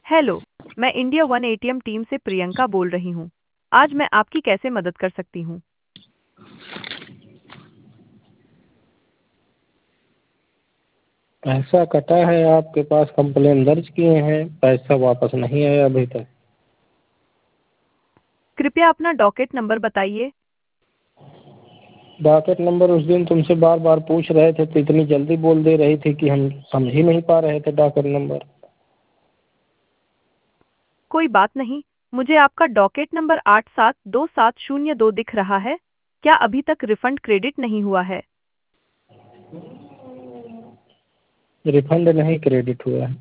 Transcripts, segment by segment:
Hello, मैं India one ATM team से प्रियंका बोल रही हूँ। आज मैं आपकी कैसे मदद कर सकती हूँ? पैसा कटा है, आपके पास कंप्लेन दर्ज किए हैं, पैसा वापस नहीं आया अभी तक। कृपया अपना डॉकेट नंबर बताइए। डॉकेट नंबर उस दिन तुमसे बार बार पूछ रहे थे तो इतनी जल्दी बोल दे रही थी कि हम समझ ही नहीं पा रहे थे डॉकेट नंबर। कोई बात नहीं, मुझे आपका डॉकेट नंबर 872702 दिख रहा है। क्या अभी तक रिफंड क्रेडिट नहीं हुआ है? रिफंड नहीं क्रेडिट हुआ है।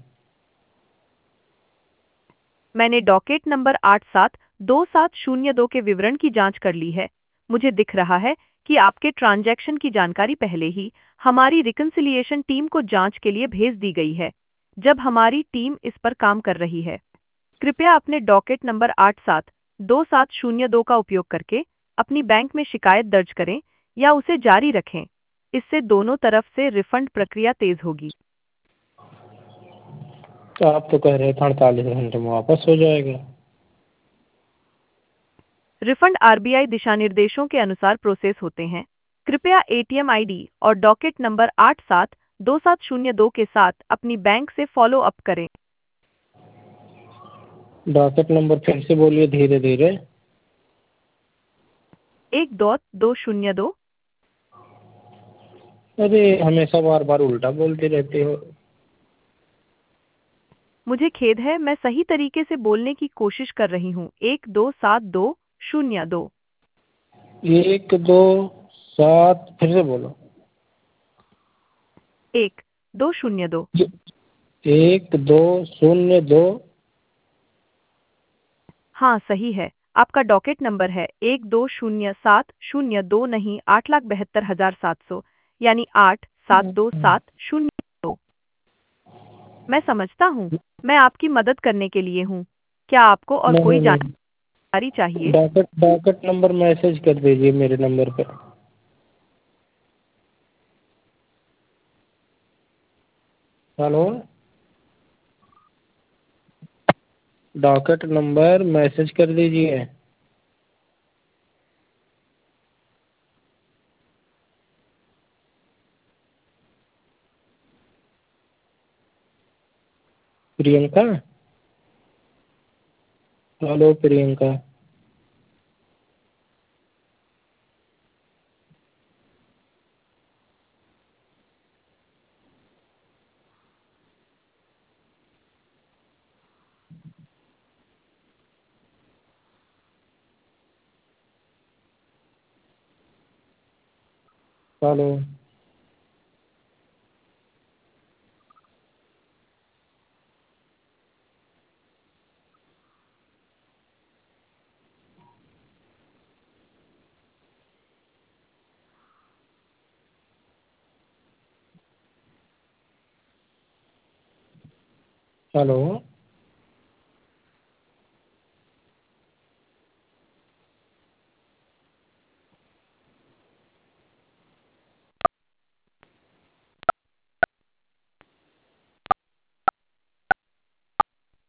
मैंने डॉकेट नंबर 872702 के विवरण की जांच कर ली है। मुझे दिख रहा है कि आपके ट्रांजैक्शन की जानकारी पहले ही हमारी रिकंसिलिएशन टीम को जांच के लिए भेज दी गई है, जब हमारी टीम इस पर काम कर रही है। कृपया अपने डॉकेट नंबर 872702 का उपयोग करके अपनी बैंक में शिकायत दर्ज करें या उसे जारी रखें। इससे दोनों तरफ से रिफंड प्रक्रिया तेज होगी। तो आप तो कह रहे थे 48 घंटे में वापस हो जाएगा। रिफंड आरबीआई दिशानिर्देशों के अनुसार प्रोसेस होते हैं। कृपया एटीएम आईडी और डॉकेट नंबर 872702 के साथ अपनी बैंक से फॉलो अप करें। डॉकेट नंबर फिर से बोलिए धीरे धीरे। 12202। अरे हमेशा बार बार उल्टा बोलती रहती हो। मुझे खेद है, मैं सही तरीके से बोलने की कोशिश कर रही हूँ। 1272002। 127 फिर से बोलो। 1202। 1202। हाँ, सही है। आपका डॉकेट नंबर है 1207002, नहीं 8,72,700, यानी 872702। मैं समझता हूँ। मैं आपकी मदद करने के लिए हूँ। क्या आपको और कोई नहीं नहीं, जानकारी चाहिए? डॉकेट नंबर मैसेज कर दीजिए मेरे नंबर पे। हेलो। डॉकेट नंबर मैसेज कर दीजिए। Priyanka. Hello Priyanka. Hello. Hello.